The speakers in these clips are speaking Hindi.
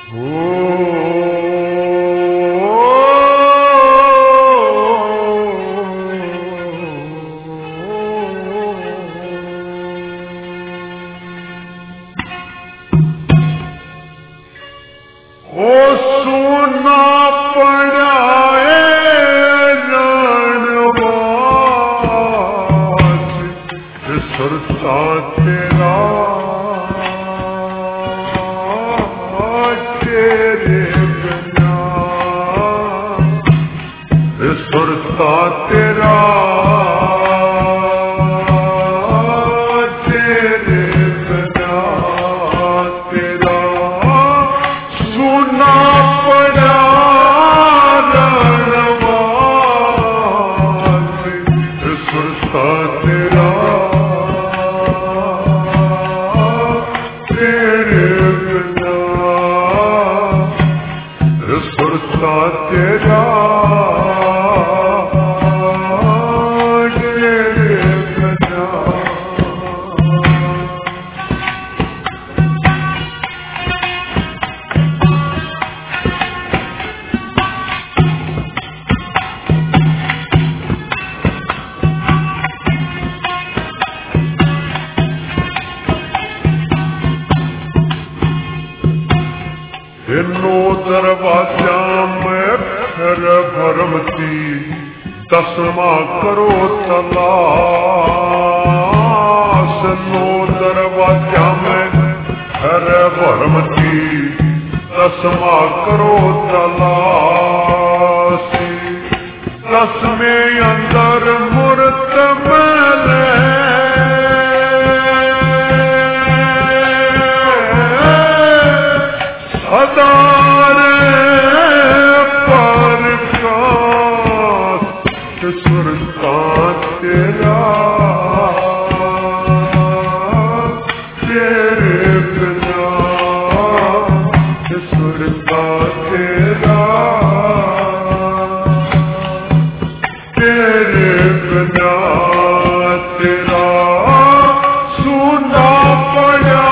तस्मा करो तलाश, नो दरवाजा में हर भरमती, तस्मा करो तलाश। तस में अंदर मूर्त मेले, सदा सुरता तेरा, तेरे बिना सुरता तेरा, तेरे बिना तेरा सुना पड़ा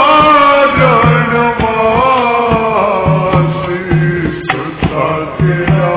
रणवासी, सुरता तेरा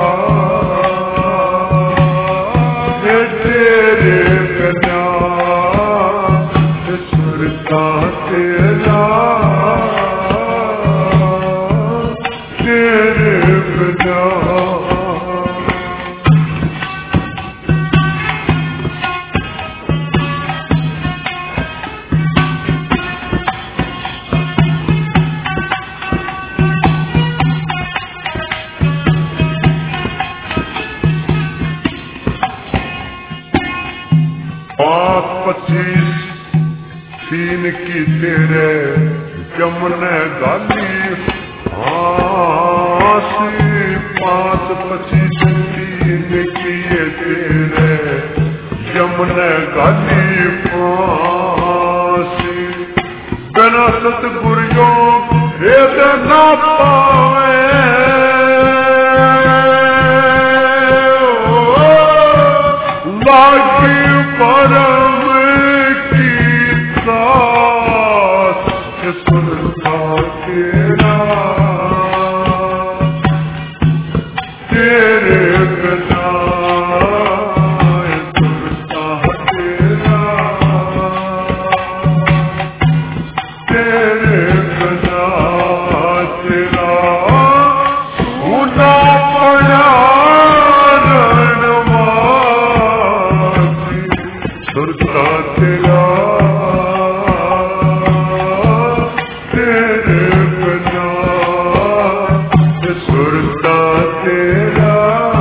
तीन की तेरे जमने गाली फांसी, 5-25 तीन की तेरे जमने गाली फांसी। बिना सतगुरुओं भेद ना पावे, लागी परम सुरता तेरा, तेरे बिना सुरता तेरा, तेरे बिना तेरा सुना पड़ा रणवासी, सुरता तेरा, सुरता तेरा,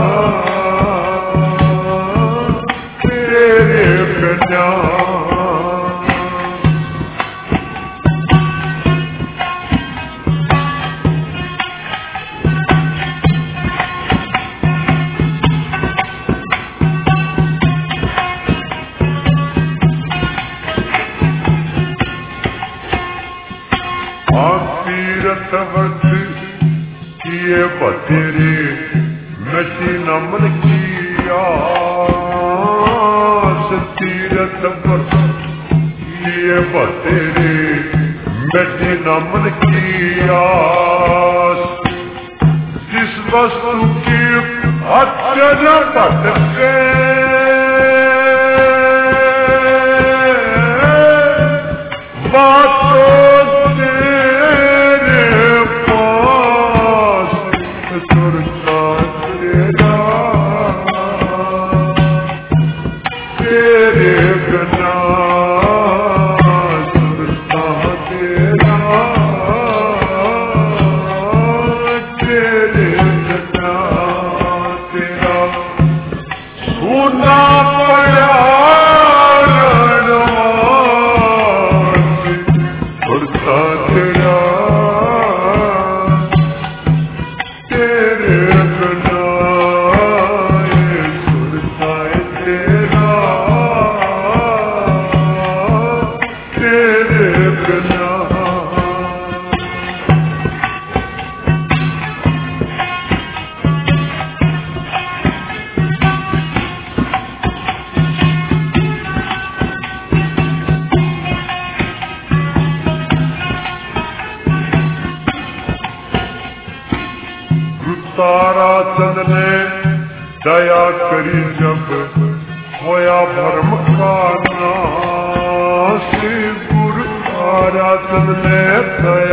तेरे बिना। तीरथ वर्ष किए बतेरे नशी नमन किया, तीरथ वर्ष किए बतेरे नशी नमन किया, वस्तु की अक्षर भटके बातों तेरे पास सुरता तेरा तेरे बिना सुरता तेरा तेरे बिना तेरा सुना पड़ा ताराचंद ने दया करी जब होया भरम का नाश। गुरु ताराचंद ने दया